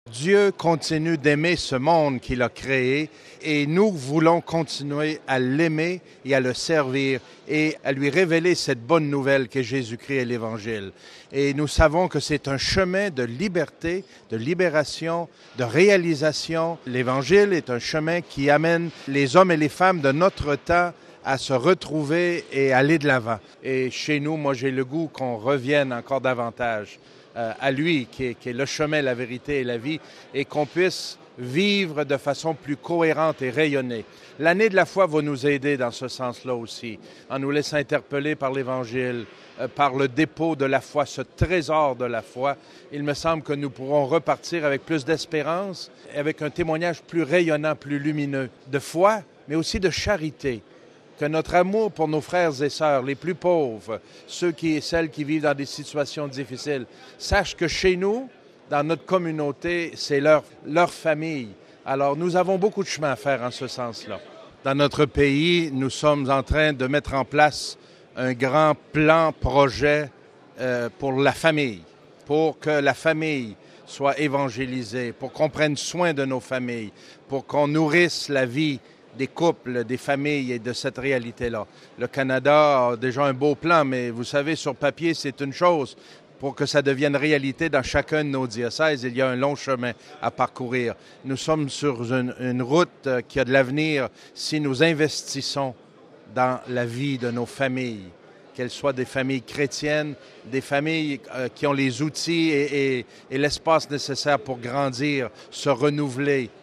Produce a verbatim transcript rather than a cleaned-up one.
Dieu continue d'aimer ce monde qu'il a créé et nous voulons continuer à l'aimer et à le servir et à lui révéler cette bonne nouvelle qu'est Jésus-Christ et l'Évangile. Et nous savons que c'est un chemin de liberté, de libération, de réalisation. L'Évangile est un chemin qui amène les hommes et les femmes de notre temps à se retrouver et aller de l'avant. Et chez nous, moi, j'ai le goût qu'on revienne encore davantage euh, à lui, qui est, qui est le chemin, la vérité et la vie, et qu'on puisse vivre de façon plus cohérente et rayonnée. L'année de la foi va nous aider dans ce sens-là aussi, en nous laissant interpeller par l'Évangile, euh, par le dépôt de la foi, ce trésor de la foi. Il me semble que nous pourrons repartir avec plus d'espérance, avec un témoignage plus rayonnant, plus lumineux, de foi, mais aussi de charité. Que notre amour pour nos frères et sœurs, les plus pauvres, ceux qui et celles qui vivent dans des situations difficiles, sachent que chez nous, dans notre communauté, c'est leur, leur famille. Alors, nous avons beaucoup de chemin à faire en ce sens-là. Dans notre pays, nous sommes en train de mettre en place un grand plan, projet euh, pour la famille, pour que la famille soit évangélisée, pour qu'on prenne soin de nos familles, pour qu'on nourrisse la vie des couples, des familles et de cette réalité-là. Le Canada a déjà un beau plan, mais vous savez, sur papier, c'est une chose. Pour que ça devienne réalité dans chacun de nos diocèses, il y a un long chemin à parcourir. Nous sommes sur une, une route qui a de l'avenir si nous investissons dans la vie de nos familles, qu'elles soient des familles chrétiennes, des familles euh, qui ont les outils et, et, et l'espace nécessaire pour grandir, se renouveler,